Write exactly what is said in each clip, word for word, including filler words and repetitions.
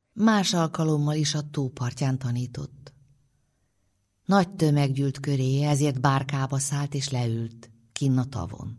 Más alkalommal is a tó partján tanított. Nagy tömeg gyűlt köréje, ezért bárkába szállt és leült, kinn a tavon.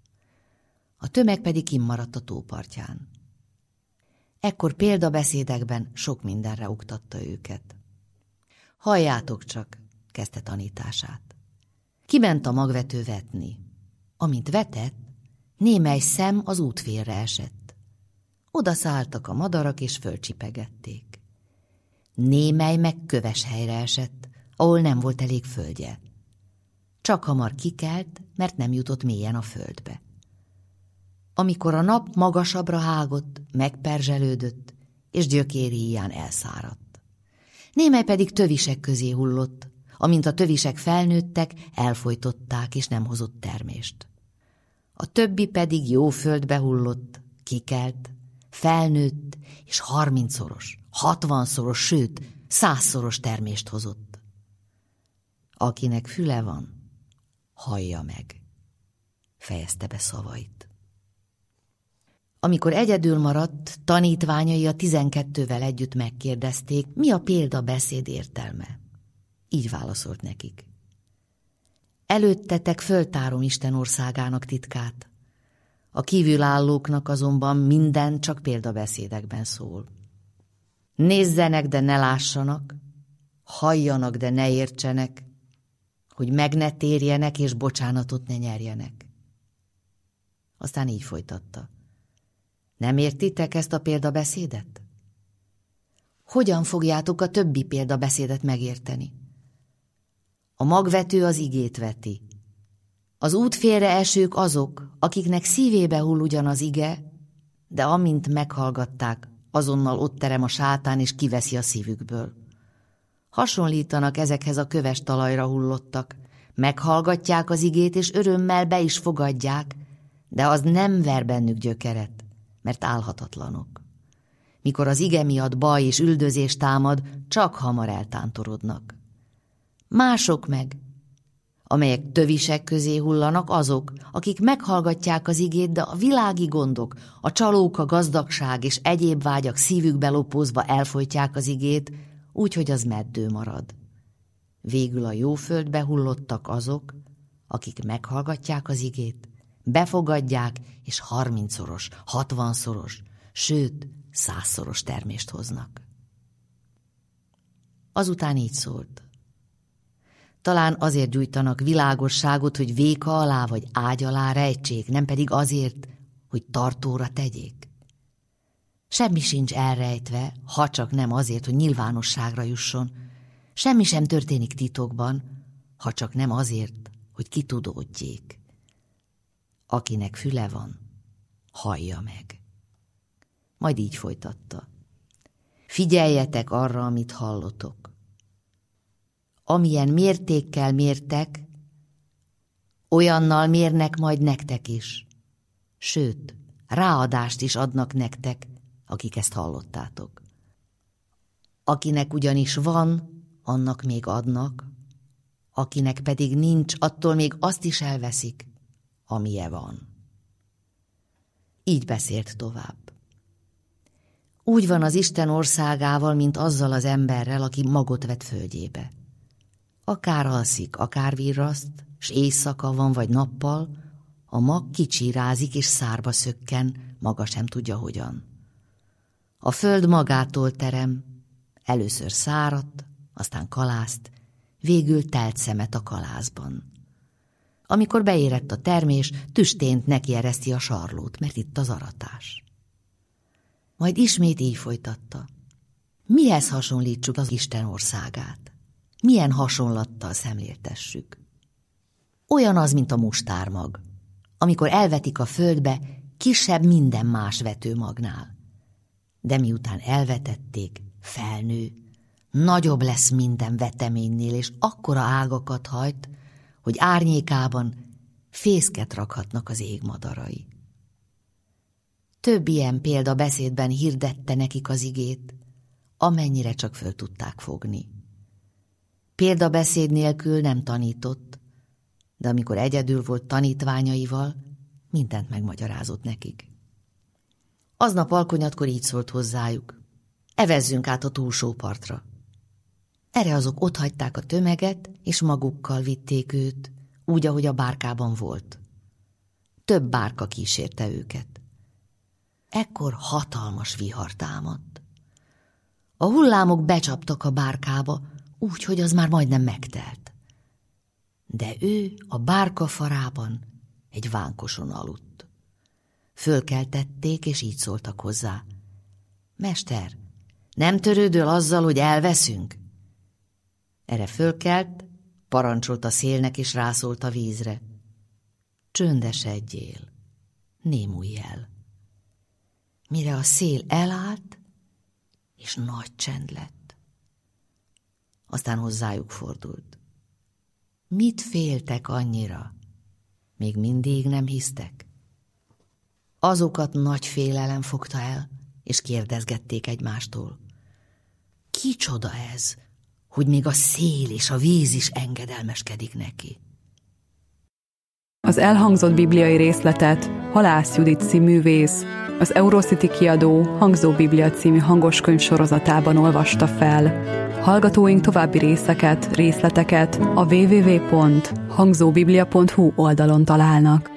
A tömeg pedig kinn maradt a tó partján. Ekkor példabeszédekben sok mindenre oktatta őket. Halljátok csak, kezdte tanítását. Kiment a magvető vetni. Amint vetett, némely szem az útfélre esett. Oda szálltak a madarak és fölcsipegették. Némely meg köves helyre esett, ahol nem volt elég földje. Csak hamar kikelt, mert nem jutott mélyen a földbe. Amikor a nap magasabbra hágott, megperzselődött, és gyökéri híján elszáradt. Némely pedig tövisek közé hullott, amint a tövisek felnőttek, elfojtották, és nem hozott termést. A többi pedig jó földbe hullott, kikelt, felnőtt, és harmincszoros, hatvanszoros, sőt, százszoros termést hozott. Akinek füle van, hallja meg, fejezte be szavait. Amikor egyedül maradt, tanítványai a tizenkettővel együtt megkérdezték, mi a példabeszéd értelme. Így válaszolt nekik. Előttetek föltárom Isten országának titkát. A kívülállóknak azonban minden csak példabeszédekben szól. Nézzenek, de ne lássanak, halljanak, de ne értsenek, hogy meg ne térjenek és bocsánatot ne nyerjenek. Aztán így folytatta. Nem értitek ezt a példabeszédet? Hogyan fogjátok a többi példabeszédet megérteni? A magvető az igét veti. Az útfélre esők azok, akiknek szívébe hull ugyan az ige, de amint meghallgatták, azonnal ott terem a sátán és kiveszi a szívükből. Hasonlítanak ezekhez a köves talajra hullottak, meghallgatják az igét és örömmel be is fogadják, de az nem ver bennük gyökeret, mert álhatatlanok. Mikor az ige miatt baj és üldözés támad, csak hamar eltántorodnak. Mások meg, amelyek tövisek közé hullanak, azok, akik meghallgatják az igét, de a világi gondok, a csalók, a gazdagság és egyéb vágyak szívükbe lopózva elfojtják az igét, úgyhogy az meddő marad. Végül a jó földbe hullottak azok, akik meghallgatják az igét, befogadják, és harmincszoros, hatvanszoros, sőt, százszoros termést hoznak. Azután így szólt. Talán azért gyújtanak világosságot, hogy véka alá vagy ágy alá rejtsék, nem pedig azért, hogy tartóra tegyék. Semmi sincs elrejtve, ha csak nem azért, hogy nyilvánosságra jusson. Semmi sem történik titokban, ha csak nem azért, hogy kitudódjék. Akinek füle van, hallja meg. Majd így folytatta. Figyeljetek arra, amit hallotok. Amilyen mértékkel mértek, olyannal mérnek majd nektek is. Sőt, ráadást is adnak nektek, akik ezt hallottátok. Akinek ugyanis van, annak még adnak, akinek pedig nincs, attól még azt is elveszik, amije van. Így beszélt tovább. Úgy van az Isten országával, mint azzal az emberrel, aki magot vet földjébe. Akár alszik, akár virraszt, s éjszaka van vagy nappal, a mag kicsirázik és szárba szökken, maga sem tudja hogyan. A föld magától terem, először szárat, aztán kalászt, végül telt szemet a kalászban. Amikor beérett a termés, tüstént nekiereszti a sarlót, mert itt az aratás. Majd ismét így folytatta. Mihez hasonlítsuk az Isten országát? Milyen hasonlattal szemléltessük? Olyan az, mint a mustármag, amikor elvetik a földbe, kisebb minden más vetőmagnál. De miután elvetették, felnő, nagyobb lesz minden veteménynél, és akkora ágakat hajt, hogy árnyékában fészket rakhatnak az égmadarai. Több ilyen példa beszédben hirdette nekik az igét, amennyire csak föl tudták fogni. Példabeszéd nélkül nem tanított, de amikor egyedül volt tanítványaival, mindent megmagyarázott nekik. Aznap alkonyatkor így szólt hozzájuk. Evezzünk át a túlsó partra. Erre azok otthagyták a tömeget, és magukkal vitték őt, úgy, ahogy a bárkában volt. Több bárka kísérte őket. Ekkor hatalmas vihar támadt. A hullámok becsaptak a bárkába, úgy, hogy az már majdnem megtelt. De ő a bárka farában egy vánkoson aludt. Fölkeltették, és így szóltak hozzá. Mester, nem törődöl azzal, hogy elveszünk? Erre fölkelt, parancsolt a szélnek, és rászólt a vízre. Csöndesedjél, némulj el. Mire a szél elállt, és nagy csend lett. Aztán hozzájuk fordult. Mit féltek annyira? Még mindig nem hisztek? Azokat nagy félelem fogta el, és kérdezgették egymástól. Kicsoda ez, hogy még a szél és a víz is engedelmeskedik neki? Az elhangzott bibliai részletet Halász Judit színművész, az Eurocity kiadó Hangzó Biblia című hangoskönyv sorozatában olvasta fel. Hallgatóink további részeket, részleteket a double-u double-u double-u pont hangzóbiblia pont hu oldalon találnak.